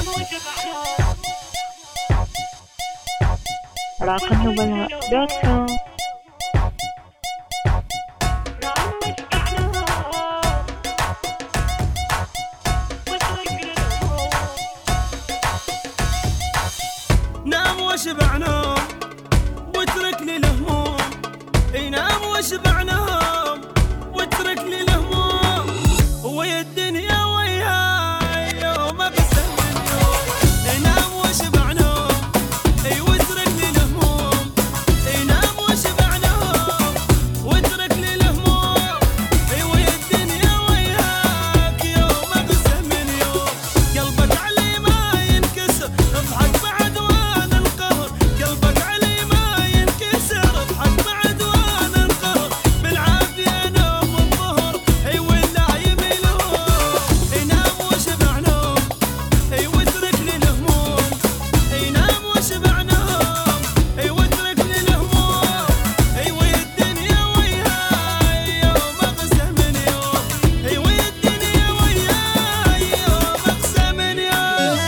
راقنبلاء.com. نام واشبع نوم واتركني الهموم، نام واشبع نوم واتركني الهموم، ويا الدنيا وياي يوم اقسم من يوم. نام واشبع نوم واتركني الهموم، نام واشبع نوم واتركني الهموم، ويا الدنيا وياك يوم اقسم من يوم. قلبك علي ما ينكسر اضحك بعد وانا القهر، قلبك علي ما ينكسر اضحك بعد وانا القهر، بالعافية نوم الظهر والنايم يلوم. نام واشبع نوم واتركني الهموم، نام واشبع نوم واتركني الهموم، ويا الدنيا وياي يوم اقسم من يوم، ويا الدنيا وياي يوم اقسم من يوم.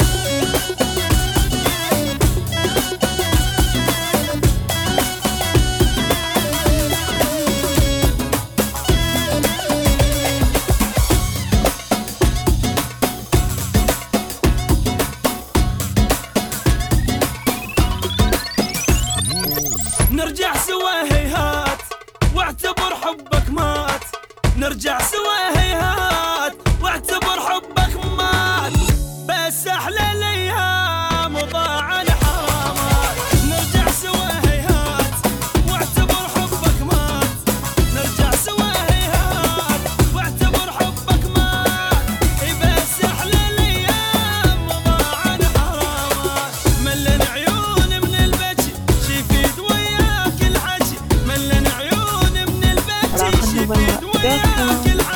نرجع سوا هيهات واعتبر حبك مات، نرجع سوا هيهات واعتبر حبك مات، بس احلى الايام وضاع الحرامات. نرجع سوا هيهات واعتبر حبك مات، نرجع سوا هيهات واعتبر حبك مات، بس احلى الايام وضاع الحرامات. ملن عيون من البكي شفيت وياك الحكي، ملن عيون من البكي شفيت وياك الحكي.